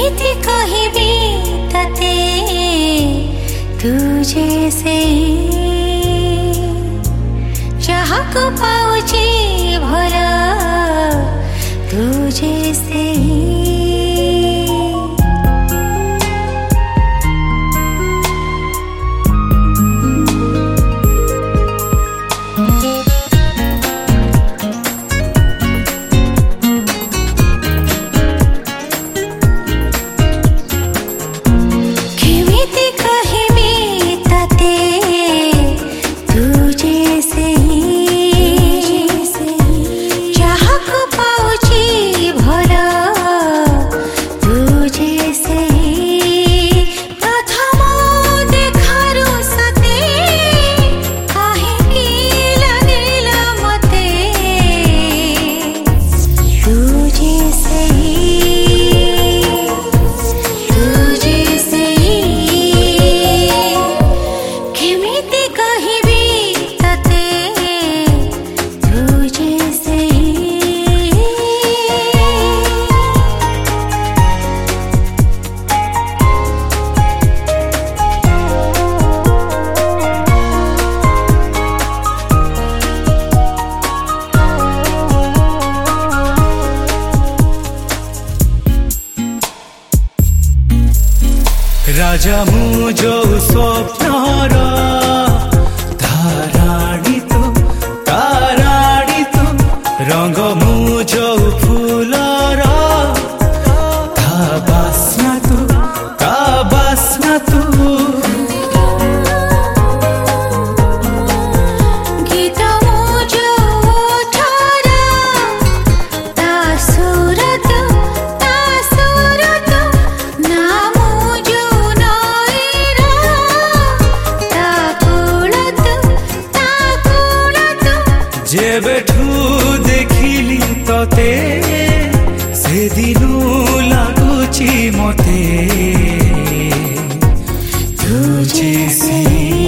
केमिति कहिबी तते तुझे से जहाको पाउची भला तुझे से राजा मु जो स्वप्नर ताराणी तू रंग मु जो फूलर ता बास्ना तू गीत मु जो ठारा ता सुर तू नाम जेबेठू देखिली तते से दिनू लागुची मते तुझे से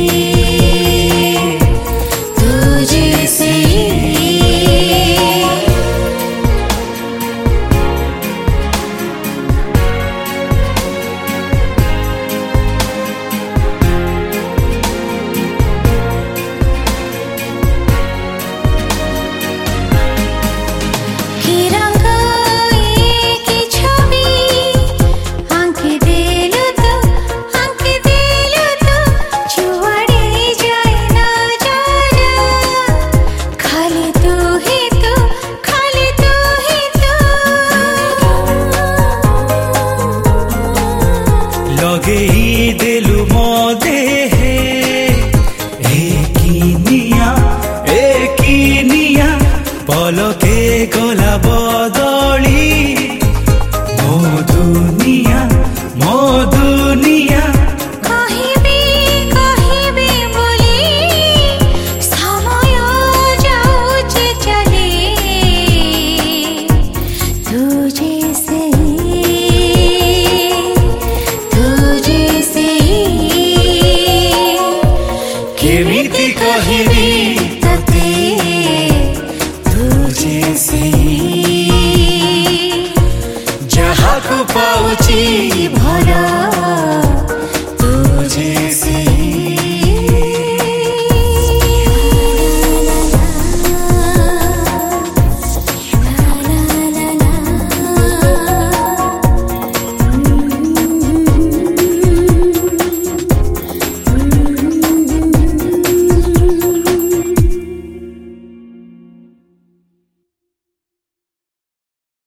लगेई देलु मो देहे एकिनिया पलके गला बदली मो दुनिया कहिबी बोली समय जाउचे चले तुझे से केमिति कहिबी तते तुझे से जहाको पाउची भला।